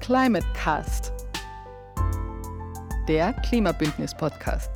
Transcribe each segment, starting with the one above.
Climate Cast, der Klimabündnis-Podcast.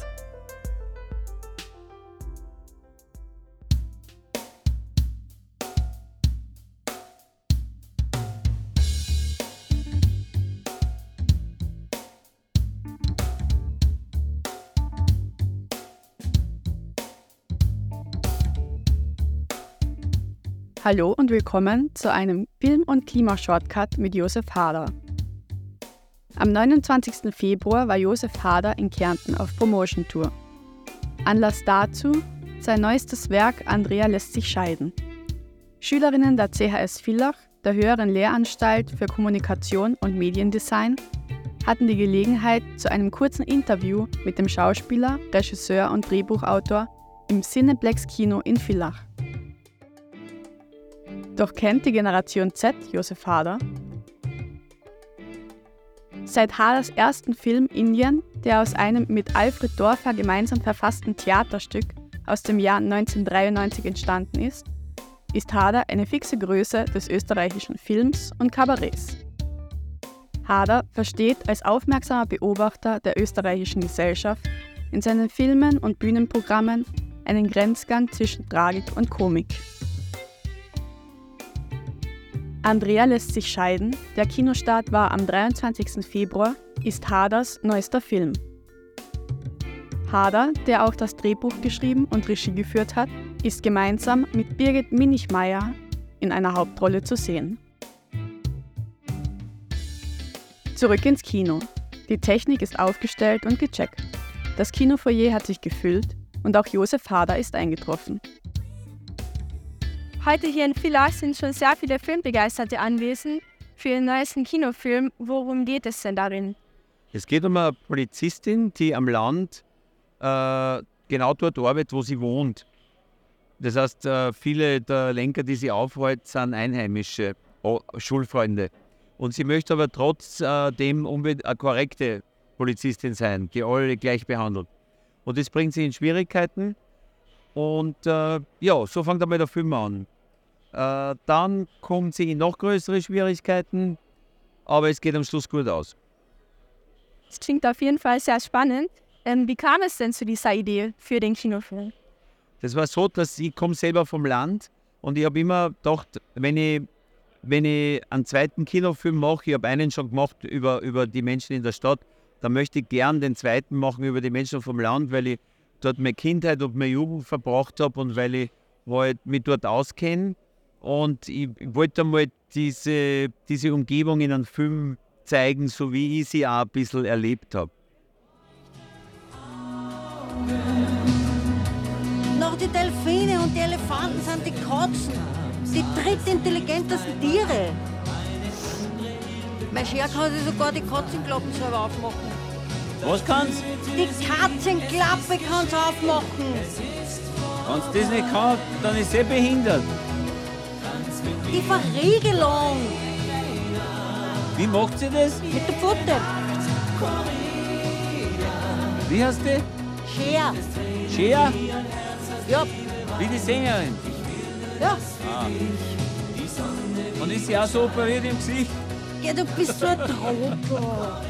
Hallo und willkommen zu einem Film- und Klima-Shortcut mit Josef Hader. Am 29. Februar war Josef Hader in Kärnten auf Promotion-Tour. Anlass dazu sein neuestes Werk Andrea lässt sich scheiden. Schülerinnen der CHS Villach, der Höheren Lehranstalt für Kommunikation und Mediendesign, hatten die Gelegenheit zu einem kurzen Interview mit dem Schauspieler, Regisseur und Drehbuchautor im Cineplex Kino in Villach. Doch kennt die Generation Z Josef Hader? Seit Haders ersten Film Indien, der aus einem mit Alfred Dorfer gemeinsam verfassten Theaterstück aus dem Jahr 1993 entstanden ist Hader eine fixe Größe des österreichischen Films und Kabaretts. Hader versteht als aufmerksamer Beobachter der österreichischen Gesellschaft in seinen Filmen und Bühnenprogrammen einen Grenzgang zwischen Tragik und Komik. Andrea lässt sich scheiden, der Kinostart war am 23. Februar, ist Haders neuester Film. Hader, der auch das Drehbuch geschrieben und Regie geführt hat, ist gemeinsam mit Birgit Minichmayr in einer Hauptrolle zu sehen. Zurück ins Kino. Die Technik ist aufgestellt und gecheckt. Das Kinofoyer hat sich gefüllt und auch Josef Hader ist eingetroffen. Heute hier in Villach sind schon sehr viele Filmbegeisterte anwesend für ihren neuesten Kinofilm. Worum geht es denn darin? Es geht um eine Polizistin, die am Land genau dort arbeitet, wo sie wohnt. Das heißt, viele der Lenker, die sie aufhält, sind Einheimische, Schulfreunde. Und sie möchte aber trotzdem unbedingt eine korrekte Polizistin sein, die alle gleich behandelt. Und das bringt sie in Schwierigkeiten. Und so fängt einmal der Film an. Dann kommt sie in noch größere Schwierigkeiten, aber es geht am Schluss gut aus. Das klingt auf jeden Fall sehr spannend. Wie kam es denn zu dieser Idee für den Kinofilm? Das war so, dass ich komme selber vom Land und ich habe immer gedacht, wenn ich einen zweiten Kinofilm mache, ich habe einen schon gemacht über die Menschen in der Stadt, dann möchte ich gern den zweiten machen über die Menschen vom Land, weil ich dort meine Kindheit und meine Jugend verbracht habe und weil ich mich dort auskenne. Und ich wollte einmal diese Umgebung in einem Film zeigen, so wie ich sie auch ein bisschen erlebt habe. Noch die Delfine und die Elefanten sind die Katzen, die drittintelligentesten Tiere. Mein Scher kann sich sogar die Katzenklappen selber aufmachen. Was kannst? Die Katzenklappe kann's aufmachen. Wenn sie das nicht kann, dann ist sie behindert. Die Verriegelung. Wie macht sie das? Mit der Pfote. Wie heißt die? Scher. Scher? Ja. Wie die Sängerin? Ja. Und ist sie auch so operiert im Gesicht? Ja, du bist so ein Trottel.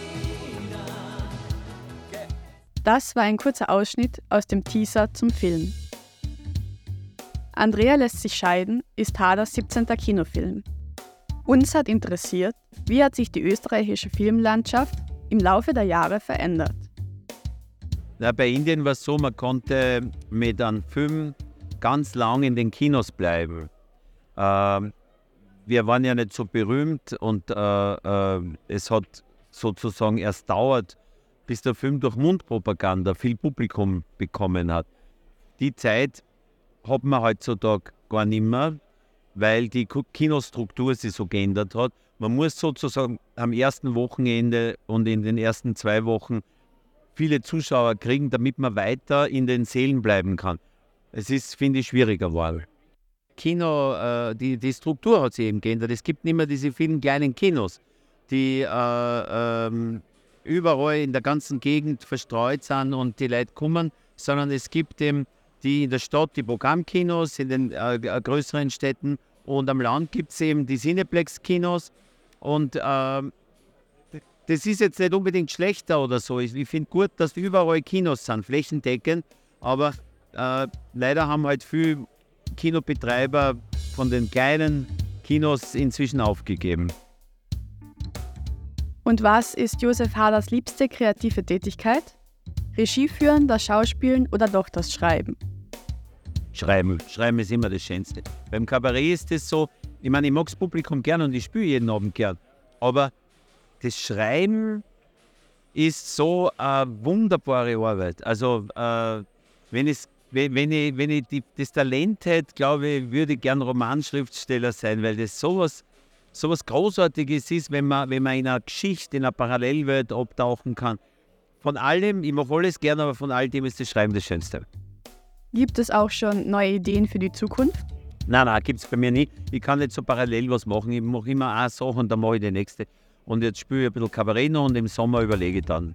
Das war ein kurzer Ausschnitt aus dem Teaser zum Film. Andrea lässt sich scheiden ist Haders 17. Kinofilm. Uns hat interessiert, wie hat sich die österreichische Filmlandschaft im Laufe der Jahre verändert. Bei Indien war es so, man konnte mit einem Film ganz lang in den Kinos bleiben. Wir waren ja nicht so berühmt und es hat sozusagen erst dauert, bis der Film durch Mundpropaganda viel Publikum bekommen hat. Die Zeit hat man heutzutage gar nicht mehr, weil die Kinostruktur sich so geändert hat. Man muss sozusagen am ersten Wochenende und in den ersten 2 Wochen viele Zuschauer kriegen, damit man weiter in den Sälen bleiben kann. Es ist, finde ich, schwieriger geworden. Kino, die Struktur hat sich eben geändert. Es gibt nicht mehr diese vielen kleinen Kinos, die überall in der ganzen Gegend verstreut sind und die Leute kommen, sondern es gibt eben die in der Stadt, die Programmkinos, in den größeren Städten und am Land gibt es eben die Cineplex-Kinos und das ist jetzt nicht unbedingt schlechter oder so. Ich finde gut, dass überall Kinos sind, flächendeckend, aber leider haben halt viele Kinobetreiber von den kleinen Kinos inzwischen aufgegeben. Und was ist Josef Haders liebste kreative Tätigkeit? Regie führen, das Schauspielen oder doch das Schreiben? Schreiben ist immer das Schönste. Beim Kabarett ist das so, ich meine, ich mag das Publikum gern und ich spiele jeden Abend gern, aber das Schreiben ist so eine wunderbare Arbeit. Also wenn ich das Talent hätte, glaube ich, würde ich gern Romanschriftsteller sein, weil das sowas Großartiges ist, wenn man in einer Geschichte, in einer Parallelwelt abtauchen kann. Von allem, ich mache alles gern, aber von all dem ist das Schreiben das Schönste. Gibt es auch schon neue Ideen für die Zukunft? Nein, gibt es bei mir nicht. Ich kann nicht so parallel was machen. Ich mache immer eine Sache und dann mache ich die nächste. Und jetzt spiele ich ein bisschen Kabarett noch und im Sommer überlege ich dann.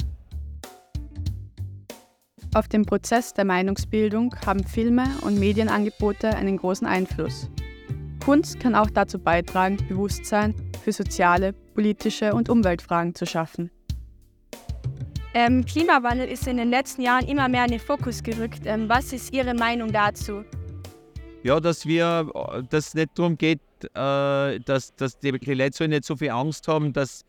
Auf den Prozess der Meinungsbildung haben Filme und Medienangebote einen großen Einfluss. Kunst kann auch dazu beitragen, Bewusstsein für soziale, politische und Umweltfragen zu schaffen. Klimawandel ist in den letzten Jahren immer mehr in den Fokus gerückt. Was ist Ihre Meinung dazu? Ja, dass es nicht darum geht, dass die Leute nicht so viel Angst haben, dass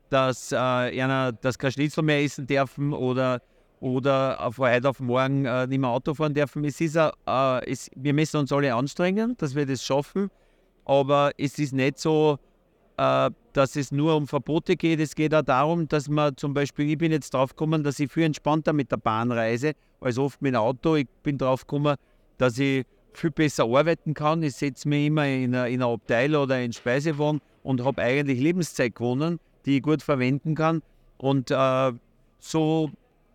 kein Schnitzel mehr essen dürfen oder von heute auf morgen nicht mehr Auto fahren dürfen. Wir müssen uns alle anstrengen, dass wir das schaffen, aber es ist nicht so, dass es nur um Verbote geht. Es geht auch darum, dass man zum Beispiel, ich bin jetzt drauf gekommen, dass ich viel entspannter mit der Bahn reise, als oft mit dem Auto. Ich bin drauf gekommen, dass ich viel besser arbeiten kann. Ich setze mich immer in einer Abteil oder in einen Speisewagen und habe eigentlich Lebenszeit gewonnen, die ich gut verwenden kann. Und so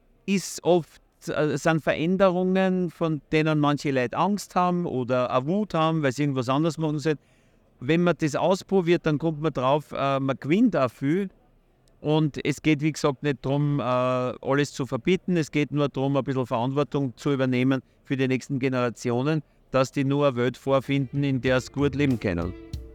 sind Veränderungen, von denen manche Leute Angst haben oder auch Wut haben, weil sie irgendwas anderes machen sollen. Wenn man das ausprobiert, dann kommt man drauf, man gewinnt auch viel. Und es geht, wie gesagt, nicht darum, alles zu verbieten. Es geht nur darum, ein bisschen Verantwortung zu übernehmen für die nächsten Generationen, dass die nur eine Welt vorfinden, in der sie gut leben können.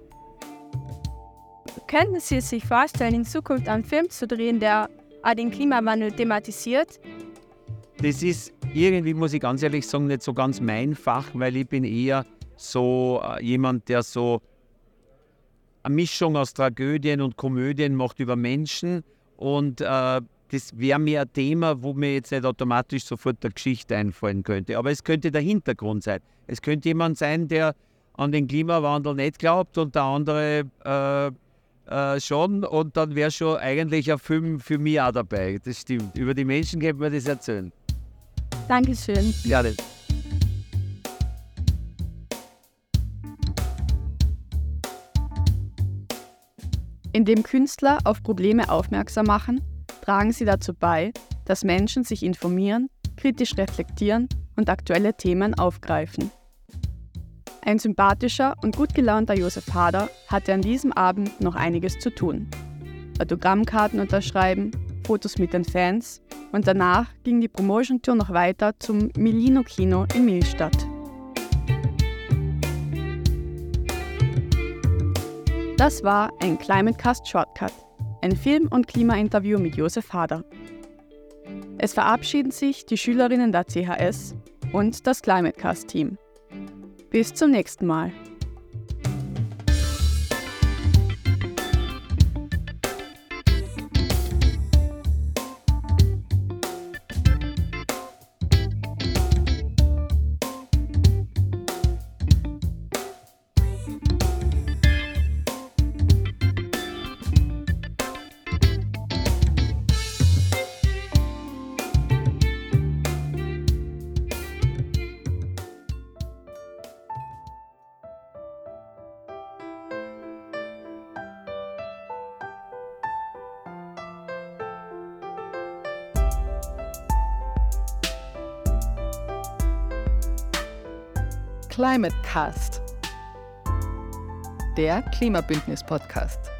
Könnten Sie sich vorstellen, in Zukunft einen Film zu drehen, der auch den Klimawandel thematisiert? Das ist irgendwie, muss ich ganz ehrlich sagen, nicht so ganz mein Fach, weil ich bin eher so jemand, der so eine Mischung aus Tragödien und Komödien macht über Menschen. Und das wäre mir ein Thema, wo mir jetzt nicht automatisch sofort eine Geschichte einfallen könnte. Aber es könnte der Hintergrund sein. Es könnte jemand sein, der an den Klimawandel nicht glaubt und der andere schon. Und dann wäre schon eigentlich ein Film für mich auch dabei. Das stimmt. Über die Menschen könnte man das erzählen. Dankeschön. Gerne. Indem Künstler auf Probleme aufmerksam machen, tragen sie dazu bei, dass Menschen sich informieren, kritisch reflektieren und aktuelle Themen aufgreifen. Ein sympathischer und gut gelaunter Josef Hader hatte an diesem Abend noch einiges zu tun. Autogrammkarten unterschreiben, Fotos mit den Fans und danach ging die Promotion-Tour noch weiter zum Milino-Kino in Millstatt. Das war ein Climatecast Shortcut, ein Film- und Klima-Interview mit Josef Hader. Es verabschieden sich die Schülerinnen der CHS und das Climatecast-Team. Bis zum nächsten Mal. Climatecast, der Klimabündnis-Podcast.